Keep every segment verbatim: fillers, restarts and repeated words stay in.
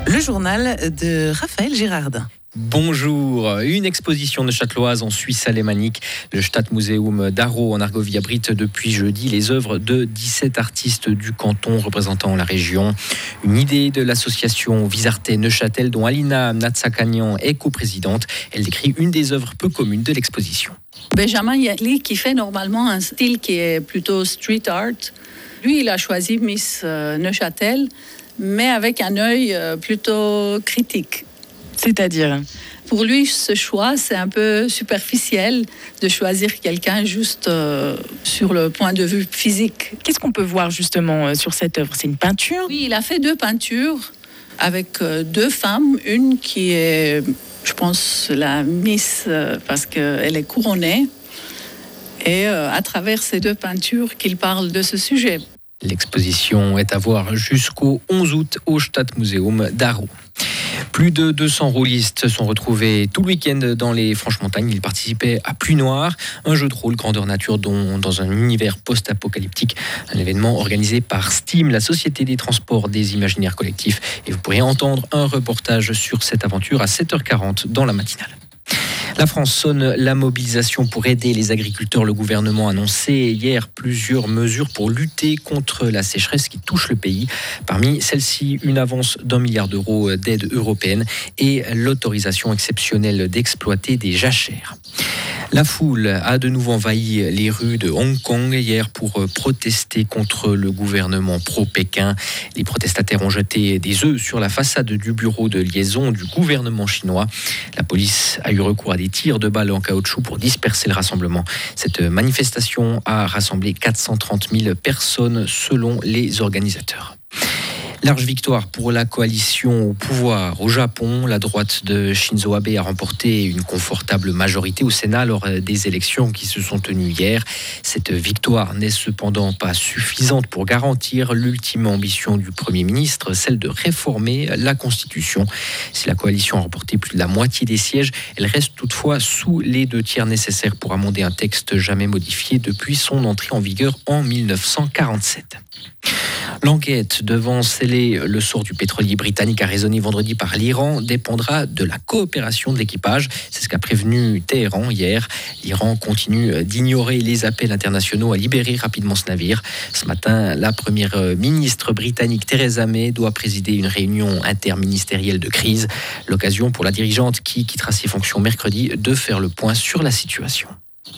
Le journal de Raphaël Girardin. Bonjour, une exposition neuchâteloise en Suisse alémanique. Le Stadtmuseum d'Aarau en Argovie abrite depuis jeudi les œuvres de dix-sept artistes du canton représentant la région. Une idée de l'association Visarte Neuchâtel dont Alina Natsakanian est coprésidente. Elle décrit une des œuvres peu communes de l'exposition. Benjamin Yatli qui fait normalement un style qui est plutôt street art. Lui, il a choisi Miss Neuchâtel, mais avec un œil plutôt critique. C'est-à-dire ? Pour lui, ce choix, c'est un peu superficiel de choisir quelqu'un juste euh, sur le point de vue physique. Qu'est-ce qu'on peut voir justement euh, sur cette œuvre ? C'est une peinture ? Oui, il a fait deux peintures avec euh, deux femmes. Une qui est, je pense, la Miss euh, parce qu'elle est couronnée. Et euh, à travers ces deux peintures qu'il parle de ce sujet. L'exposition est à voir jusqu'au onze août au Stadtmuseum d'Aarau. Plus de deux cents rôlistes se sont retrouvés tout le week-end dans les Franches-Montagnes. Ils participaient à Pluie Noire, un jeu de rôle grandeur nature dont, dans un univers post-apocalyptique. Un événement organisé par Steam, la Société des transports des imaginaires collectifs. Et vous pourrez entendre un reportage sur cette aventure à sept heures quarante dans la matinale. La France sonne la mobilisation pour aider les agriculteurs. Le gouvernement a annoncé hier plusieurs mesures pour lutter contre la sécheresse qui touche le pays. Parmi celles-ci, une avance d'un milliard d'euros d'aide européenne et l'autorisation exceptionnelle d'exploiter des jachères. La foule a de nouveau envahi les rues de Hong Kong hier pour protester contre le gouvernement pro-Pékin. Les protestataires ont jeté des œufs sur la façade du bureau de liaison du gouvernement chinois. La police a eu recours à des tirs de balles en caoutchouc pour disperser le rassemblement. Cette manifestation a rassemblé quatre cent trente mille personnes selon les organisateurs. Large victoire pour la coalition au pouvoir au Japon. La droite de Shinzo Abe a remporté une confortable majorité au Sénat lors des élections qui se sont tenues hier. Cette victoire n'est cependant pas suffisante pour garantir l'ultime ambition du Premier ministre, celle de réformer la Constitution. Si la coalition a remporté plus de la moitié des sièges, elle reste toutefois sous les deux tiers nécessaires pour amender un texte jamais modifié depuis son entrée en vigueur en dix-neuf cent quarante-sept. L'enquête devant sceller le sort du pétrolier britannique arraisonné vendredi par l'Iran dépendra de la coopération de l'équipage. C'est ce qu'a prévenu Téhéran hier. L'Iran continue d'ignorer les appels internationaux à libérer rapidement ce navire. Ce matin, la première ministre britannique Theresa May doit présider une réunion interministérielle de crise. L'occasion pour la dirigeante qui quittera ses fonctions mercredi de faire le point sur la situation.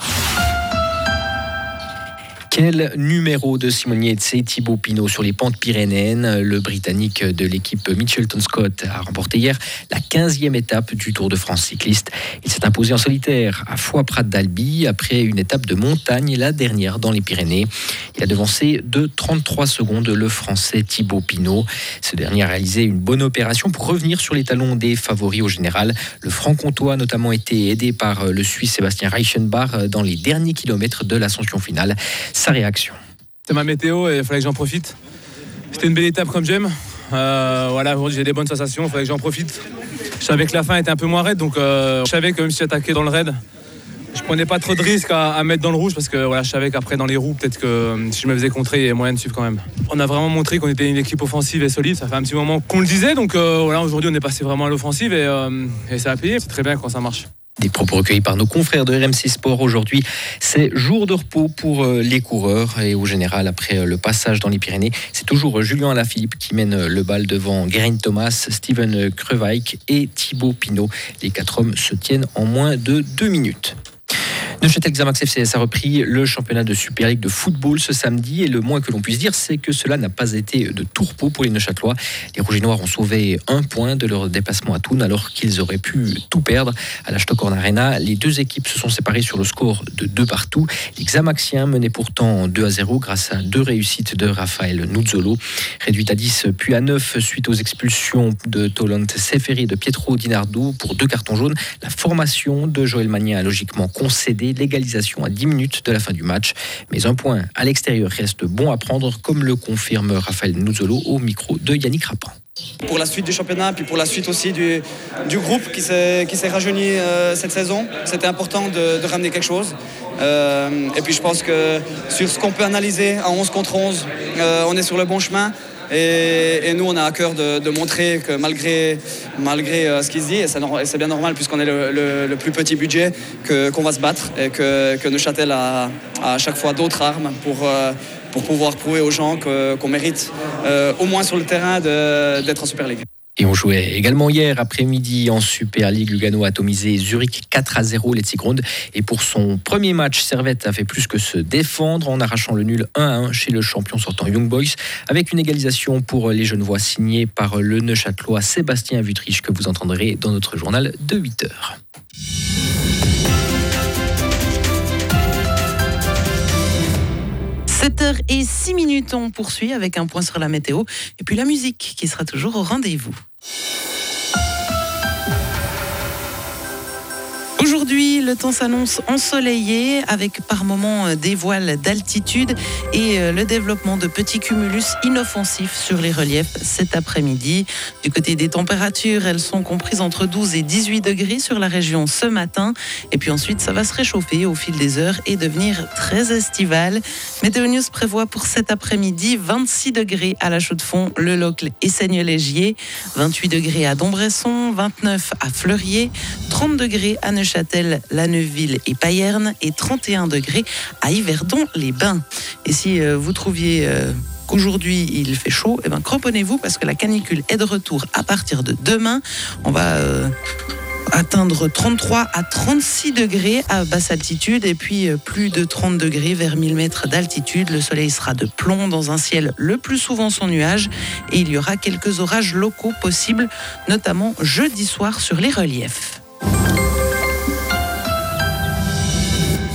Quel numéro de Simon Yates et Thibaut Pinot sur les pentes pyrénéennes. Le Britannique de l'équipe Mitchelton Scott a remporté hier la quinzième étape du Tour de France cycliste. Il s'est imposé en solitaire à Foix-Prat d'Albi après une étape de montagne, la dernière dans les Pyrénées. Il a devancé de trente-trois secondes le Français Thibaut Pinot. Ce dernier a réalisé une bonne opération pour revenir sur les talons des favoris au général. Le Franc-Comtois a notamment été aidé par le Suisse Sébastien Reichenbach dans les derniers kilomètres de l'ascension finale. Sa réaction. C'est ma météo et il fallait que j'en profite. C'était une belle étape comme j'aime. Euh, voilà, j'ai des bonnes sensations, il fallait que j'en profite. Je savais que la fin était un peu moins raide, donc euh, je savais que même si j'attaquais dans le raid, je prenais pas trop de risques à, à mettre dans le rouge parce que voilà, je savais qu'après dans les roues, peut-être que si je me faisais contrer, il y avait moyen de suivre quand même. On a vraiment montré qu'on était une équipe offensive et solide. Ça fait un petit moment qu'on le disait, donc euh, voilà, aujourd'hui on est passé vraiment à l'offensive et, euh, et ça a payé. C'est très bien quand ça marche. Des propos recueillis par nos confrères de R M C Sport aujourd'hui. C'est jour de repos pour les coureurs et au général après le passage dans les Pyrénées. C'est toujours Julien Alaphilippe qui mène le bal devant Geraint Thomas, Steven Krewijk et Thibaut Pinot. Les quatre hommes se tiennent en moins de deux minutes. Neuchâtel Xamax F C S a repris le championnat de Super League de football ce samedi et le moins que l'on puisse dire, c'est que cela n'a pas été de tout repos pour les Neuchâtelois. Les Rouges et Noirs ont sauvé un point de leur déplacement à Thun alors qu'ils auraient pu tout perdre. À la Stockhorn Arena, les deux équipes se sont séparées sur le score de deux partout. Les Xamaxiens menaient pourtant deux à zéro grâce à deux réussites de Raphaël Nuzzolo. Réduite à dix puis à neuf suite aux expulsions de Tolant Seferi et de Pietro Di Nardo pour deux cartons jaunes, la formation de Joël Magnin a logiquement concédé l'égalisation à dix minutes de la fin du match. Mais un point à l'extérieur reste bon à prendre, comme le confirme Raphaël Nuzzolo au micro de Yannick Rapin. Pour la suite du championnat, puis pour la suite aussi du, du groupe qui s'est, qui s'est rajeuni euh, cette saison, c'était important de, de ramener quelque chose. Euh, et puis je pense que sur ce qu'on peut analyser à onze contre onze, euh, on est sur le bon chemin. Et, et nous, on a à cœur de, de montrer que malgré, malgré euh, ce qui se dit, et c'est, et c'est bien normal puisqu'on est le, le, le plus petit budget, que, qu'on va se battre et que, que Neuchâtel a, a à chaque fois d'autres armes pour, euh, pour pouvoir prouver aux gens que, qu'on mérite, euh, au moins sur le terrain, de, d'être en Super League. Et on jouait également hier après-midi en Super League. Lugano a atomisé Zurich quatre à zéro, Letzigrund. Et pour son premier match, Servette a fait plus que se défendre en arrachant le nul un à un chez le champion sortant Young Boys, avec une égalisation pour les Genevois signée par le Neuchâtelois Sébastien Wüttrich, que vous entendrez dans notre journal de huit heures. sept heures six minutes, on poursuit avec un point sur la météo et puis la musique qui sera toujours au rendez-vous. Aujourd'hui, le temps s'annonce ensoleillé avec par moments des voiles d'altitude et le développement de petits cumulus inoffensifs sur les reliefs cet après-midi. Du côté des températures, elles sont comprises entre douze et dix-huit degrés sur la région ce matin. Et puis ensuite, ça va se réchauffer au fil des heures et devenir très estival. Météo News prévoit pour cet après-midi vingt-six degrés à la Chaux-de-Fonds, Le Locle et Seignelay-Gier, vingt-huit degrés à Dombresson, vingt-neuf à Fleurier, trente degrés à Neuchâtel, La Neuville et Payerne et trente et un degrés à Yverdon-les-Bains. Et si euh, vous trouviez euh, qu'aujourd'hui il fait chaud, eh ben, cramponnez-vous parce que la canicule est de retour à partir de demain. On va euh, atteindre trente-trois à trente-six degrés à basse altitude et puis euh, plus de trente degrés vers mille mètres d'altitude. Le soleil sera de plomb dans un ciel le plus souvent sans nuages et il y aura quelques orages locaux possibles, notamment jeudi soir sur les reliefs.